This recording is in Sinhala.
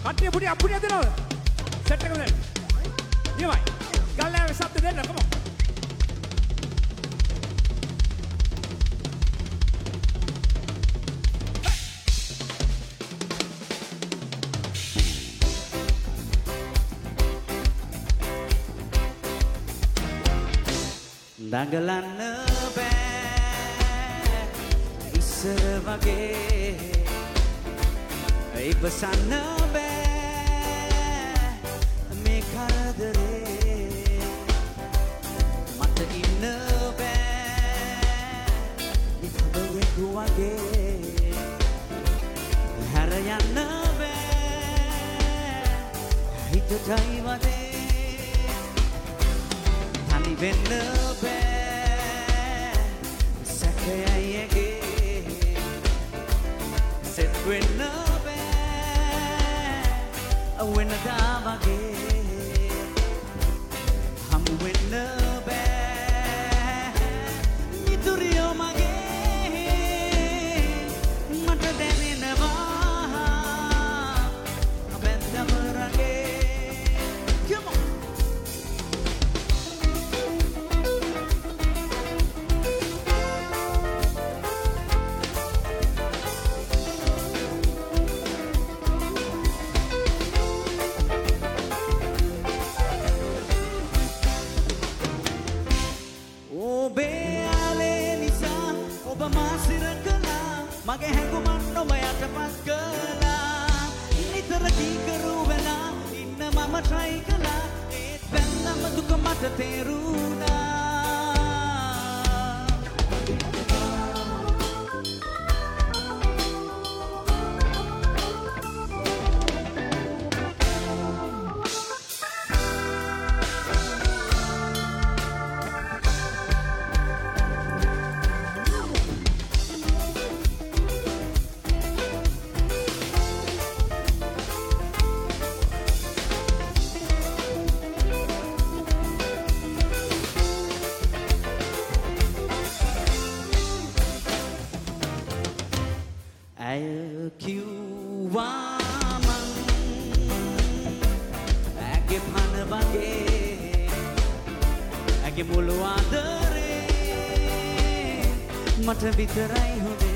කට්ටිය පුඩිය දෙනවා. සෙට් එක දෙන්න. නියමයි. ගල්ලාවේ ශබ්ද දෙන්න. come on. දඟලන්න බෑ ඉස්සර වගේ ඉවසන්න බෑ මේ කරදරේ මට ඉන්න බෑ ඉතදෙකු වගේ හැර යන්න බෑ හිතටයි වදේ තනි වෙන්න බෑ සැකයයිගේ සෙත් වෙන්න බෑ වෙනදා වගේ හමු වෙන්න බෑ මිතුරියෝ මගේ මට දැනෙනවා බැඳම රගේ මගේ හැඟුමන් නොම යටපත් කළා නිතර කීකරු වෙලා ඉන්න මම try කළා ඒත් බැන්නම දුක මට තේරුණා මට විතරයි හොඳේ